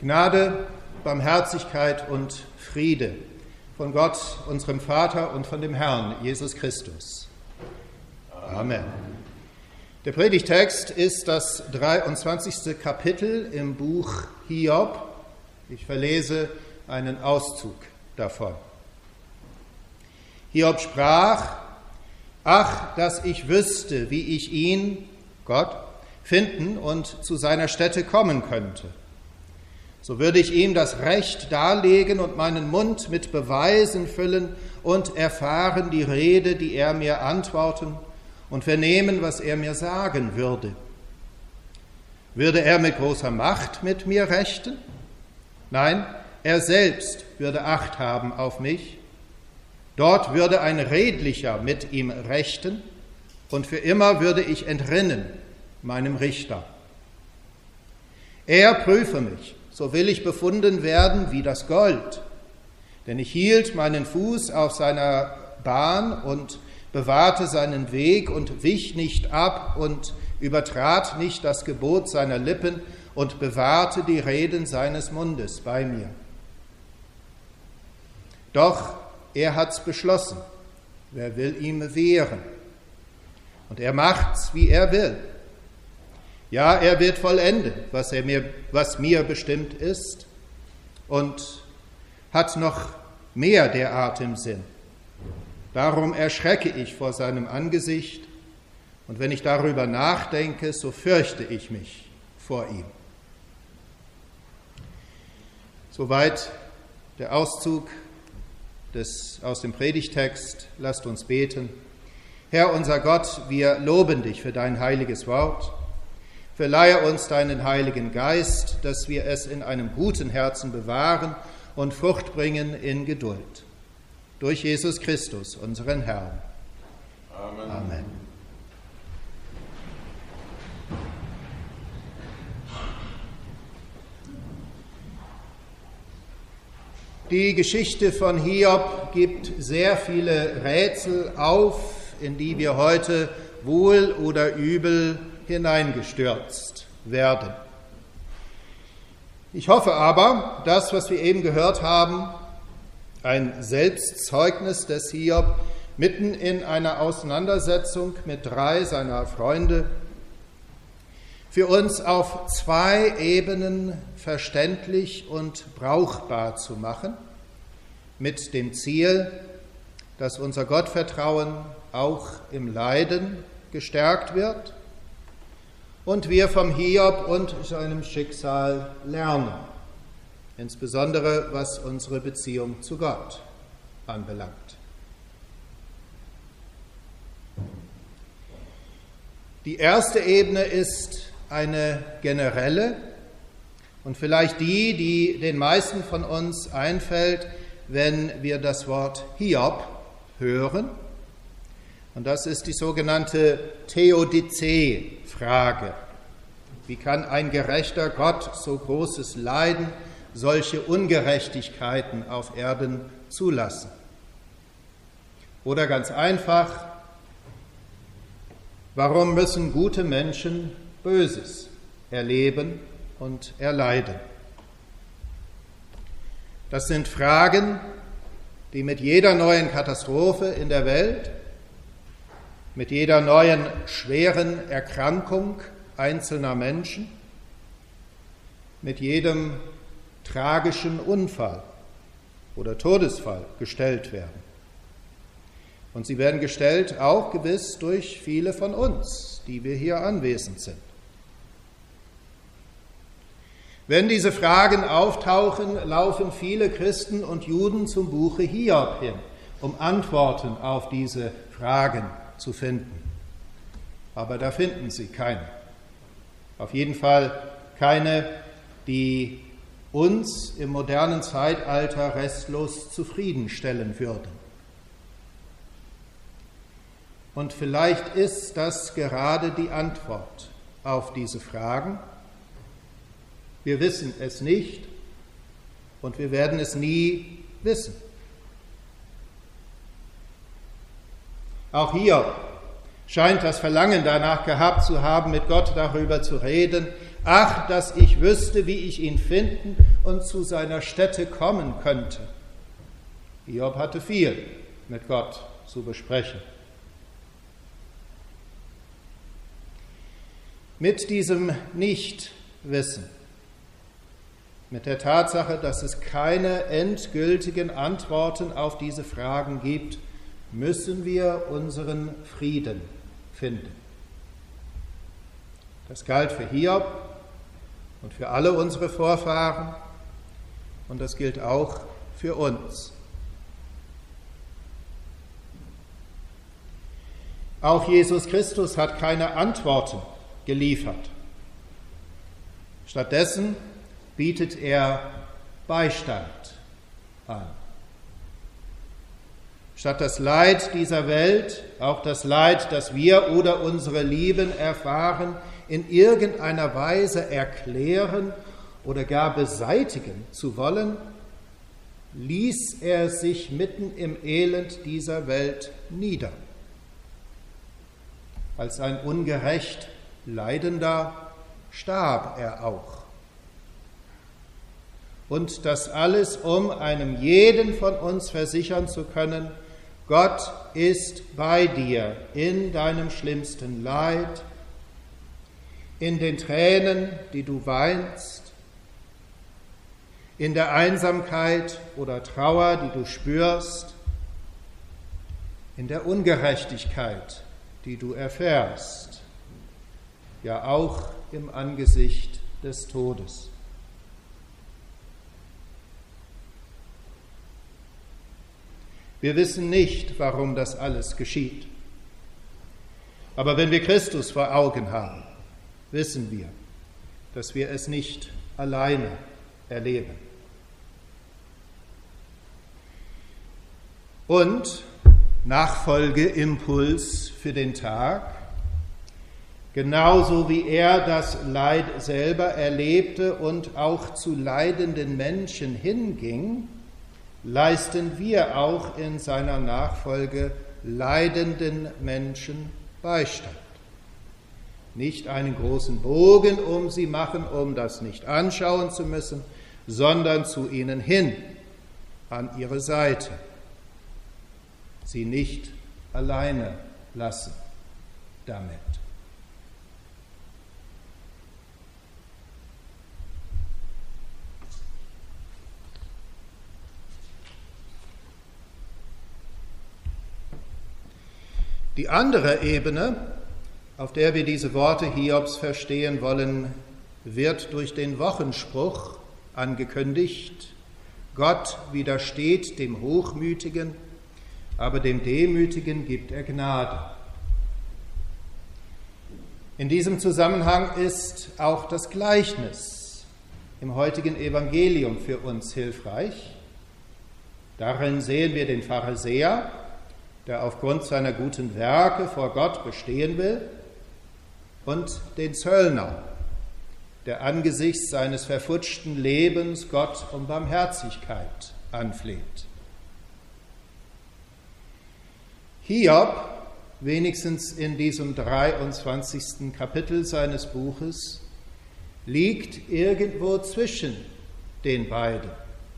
Gnade, Barmherzigkeit und Friede von Gott, unserem Vater und von dem Herrn Jesus Christus. Amen. Der Predigtext ist das 23. Kapitel im Buch Hiob. Ich verlese einen Auszug davon. Hiob sprach: Ach, dass ich wüsste, wie ich ihn, Gott, finden und zu seiner Stätte kommen könnte. So würde ich ihm das Recht darlegen und meinen Mund mit Beweisen füllen und erfahren die Rede, die er mir antworten und vernehmen, was er mir sagen würde. Würde er mit großer Macht mit mir rechten? Nein, er selbst würde Acht haben auf mich. Dort würde ein Redlicher mit ihm rechten und für immer würde ich entrinnen meinem Richter. Er prüfe mich, so will ich befunden werden wie das Gold. Denn ich hielt meinen Fuß auf seiner Bahn und bewahrte seinen Weg und wich nicht ab und übertrat nicht das Gebot seiner Lippen und bewahrte die Reden seines Mundes bei mir. Doch er hat's beschlossen, wer will ihm wehren? Und er macht's, wie er will. Ja, er wird vollenden, was mir bestimmt ist, und hat noch mehr derart im Sinn. Darum erschrecke ich vor seinem Angesicht, und wenn ich darüber nachdenke, so fürchte ich mich vor ihm. Soweit der Auszug aus dem Predigtext. Lasst uns beten. Herr unser Gott, wir loben dich für dein heiliges Wort. Verleihe uns deinen Heiligen Geist, dass wir es in einem guten Herzen bewahren und Frucht bringen in Geduld. Durch Jesus Christus, unseren Herrn. Amen. Amen. Die Geschichte von Hiob gibt sehr viele Rätsel auf, in die wir heute wohl oder übel hineingestürzt werden. Ich hoffe aber, das, was wir eben gehört haben, ein Selbstzeugnis des Hiob mitten in einer Auseinandersetzung mit 3 seiner Freunde, für uns auf 2 Ebenen verständlich und brauchbar zu machen, mit dem Ziel, dass unser Gottvertrauen auch im Leiden gestärkt wird und wir vom Hiob und seinem Schicksal lernen, insbesondere was unsere Beziehung zu Gott anbelangt. Die erste Ebene ist eine generelle und vielleicht die den meisten von uns einfällt, wenn wir das Wort Hiob hören. Und das ist die sogenannte Theodizee-Frage. Wie kann ein gerechter Gott so großes Leiden, solche Ungerechtigkeiten auf Erden zulassen? Oder ganz einfach, warum müssen gute Menschen Böses erleben und erleiden? Das sind Fragen, die mit jeder neuen Katastrophe in der Welt, mit jeder neuen schweren Erkrankung einzelner Menschen, mit jedem tragischen Unfall oder Todesfall gestellt werden. Und sie werden gestellt auch gewiss durch viele von uns, die wir hier anwesend sind. Wenn diese Fragen auftauchen, laufen viele Christen und Juden zum Buche Hiob hin, um Antworten auf diese Fragen zu finden. Aber da finden sie keine. Auf jeden Fall keine, die uns im modernen Zeitalter restlos zufriedenstellen würden. Und vielleicht ist das gerade die Antwort auf diese Fragen. Wir wissen es nicht und wir werden es nie wissen. Auch Hiob scheint das Verlangen danach gehabt zu haben, mit Gott darüber zu reden, Ach, dass ich wüsste, wie ich ihn finden und zu seiner Stätte kommen könnte. Hiob hatte viel mit Gott zu besprechen. Mit diesem Nichtwissen, mit der Tatsache, dass es keine endgültigen Antworten auf diese Fragen gibt, müssen wir unseren Frieden finden. Das galt für Hiob und für alle unsere Vorfahren und das gilt auch für uns. Auch Jesus Christus hat keine Antworten geliefert. Stattdessen bietet er Beistand an. Statt das Leid dieser Welt, auch das Leid, das wir oder unsere Lieben erfahren, in irgendeiner Weise erklären oder gar beseitigen zu wollen, ließ er sich mitten im Elend dieser Welt nieder. Als ein ungerecht Leidender starb er auch. Und das alles, um einem jeden von uns versichern zu können, Gott ist bei dir in deinem schlimmsten Leid, in den Tränen, die du weinst, in der Einsamkeit oder Trauer, die du spürst, in der Ungerechtigkeit, die du erfährst, ja auch im Angesicht des Todes. Wir wissen nicht, warum das alles geschieht. Aber wenn wir Christus vor Augen haben, wissen wir, dass wir es nicht alleine erleben. Und Nachfolgeimpuls für den Tag: Genauso wie er das Leid selber erlebte und auch zu leidenden Menschen hinging, leisten wir auch in seiner Nachfolge leidenden Menschen Beistand. Nicht einen großen Bogen um sie machen, um das nicht anschauen zu müssen, sondern zu ihnen hin, an ihre Seite. Sie nicht alleine lassen damit. Die andere Ebene, auf der wir diese Worte Hiobs verstehen wollen, wird durch den Wochenspruch angekündigt: Gott widersteht dem Hochmütigen, aber dem Demütigen gibt er Gnade. In diesem Zusammenhang ist auch das Gleichnis im heutigen Evangelium für uns hilfreich. Darin sehen wir den Pharisäer, der aufgrund seiner guten Werke vor Gott bestehen will, und den Zöllner, der angesichts seines verfutschten Lebens Gott um Barmherzigkeit anfleht. Hiob, wenigstens in diesem 23. Kapitel seines Buches, liegt irgendwo zwischen den beiden.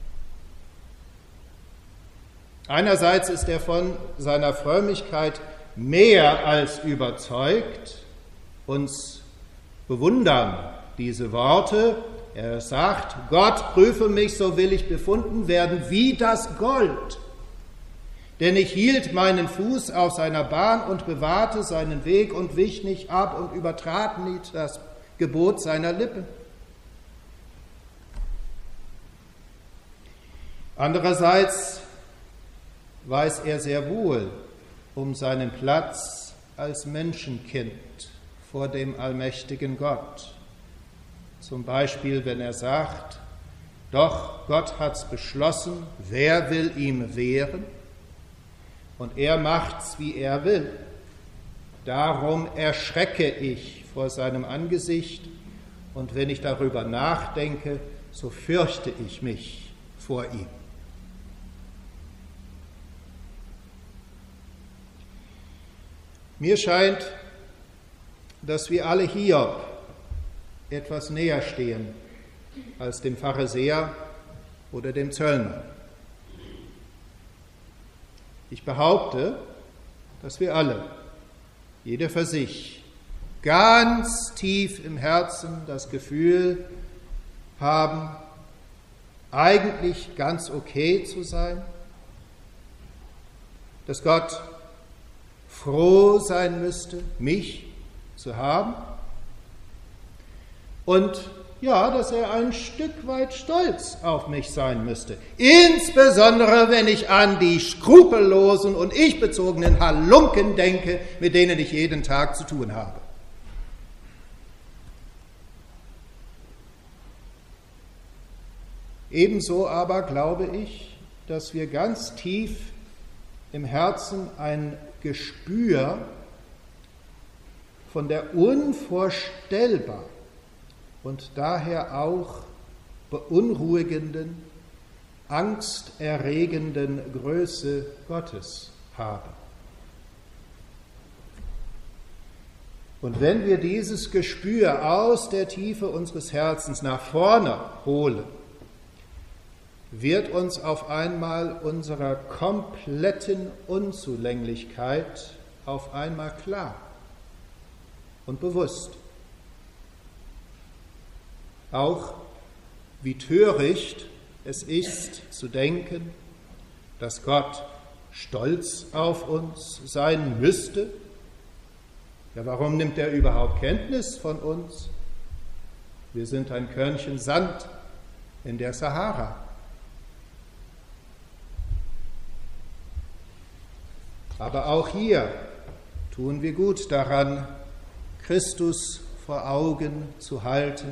Einerseits ist er von seiner Frömmigkeit mehr als überzeugt. Uns bewundern diese Worte. Er sagt: Gott, prüfe mich, so will ich befunden werden wie das Gold. Denn ich hielt meinen Fuß auf seiner Bahn und bewahrte seinen Weg und wich nicht ab und übertrat nicht das Gebot seiner Lippen. Andererseits weiß er sehr wohl um seinen Platz als Menschenkind vor dem allmächtigen Gott. Zum Beispiel, wenn er sagt: Doch Gott hat's beschlossen, wer will ihm wehren? Und er macht's, wie er will. Darum erschrecke ich vor seinem Angesicht, und wenn ich darüber nachdenke, so fürchte ich mich vor ihm. Mir scheint, dass wir alle Hiob etwas näher stehen als dem Pharisäer oder dem Zöllner. Ich behaupte, dass wir alle, jeder für sich, ganz tief im Herzen das Gefühl haben, eigentlich ganz okay zu sein, dass Gott froh sein müsste, mich zu haben und ja, dass er ein Stück weit stolz auf mich sein müsste, insbesondere wenn ich an die skrupellosen und ich-bezogenen Halunken denke, mit denen ich jeden Tag zu tun habe. Ebenso aber glaube ich, dass wir ganz tief im Herzen ein Gespür von der unvorstellbar und daher auch beunruhigenden, angsterregenden Größe Gottes haben. Und wenn wir dieses Gespür aus der Tiefe unseres Herzens nach vorne holen, wird uns auf einmal unserer kompletten Unzulänglichkeit auf einmal klar und bewusst. Auch wie töricht es ist zu denken, dass Gott stolz auf uns sein müsste. Ja, warum nimmt er überhaupt Kenntnis von uns? Wir sind ein Körnchen Sand in der Sahara. Aber auch hier tun wir gut daran, Christus vor Augen zu halten,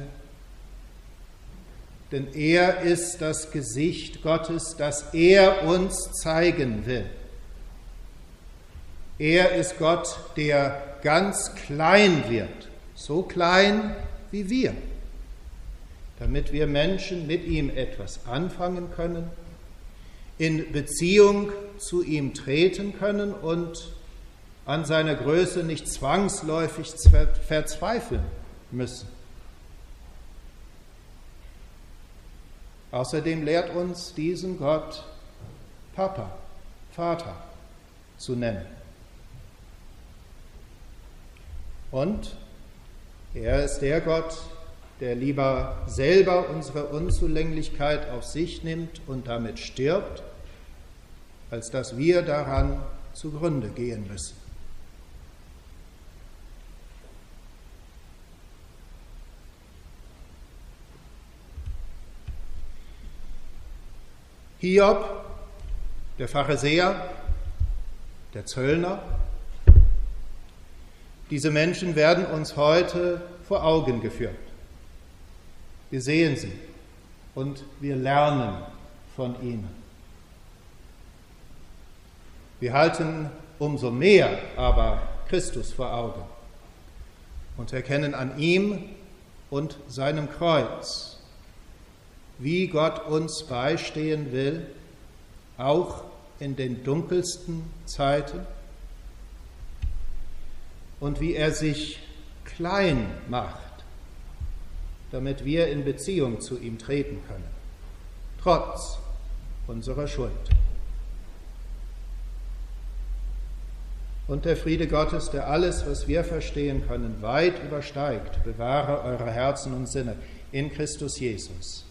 denn er ist das Gesicht Gottes, das er uns zeigen will. Er ist Gott, der ganz klein wird, so klein wie wir, damit wir Menschen mit ihm etwas anfangen können, in Beziehung zu ihm treten können und an seiner Größe nicht zwangsläufig verzweifeln müssen. Außerdem lehrt uns diesen Gott Papa, Vater zu nennen. Und er ist der Gott, der lieber selber unsere Unzulänglichkeit auf sich nimmt und damit stirbt, als dass wir daran zugrunde gehen müssen. Hiob, der Pharisäer, der Zöllner, diese Menschen werden uns heute vor Augen geführt. Wir sehen sie und wir lernen von ihnen. Wir halten umso mehr aber Christus vor Augen und erkennen an ihm und seinem Kreuz, wie Gott uns beistehen will, auch in den dunkelsten Zeiten, und wie er sich klein macht, damit wir in Beziehung zu ihm treten können, trotz unserer Schuld. Und der Friede Gottes, der alles, was wir verstehen können, weit übersteigt, bewahre eure Herzen und Sinne in Christus Jesus.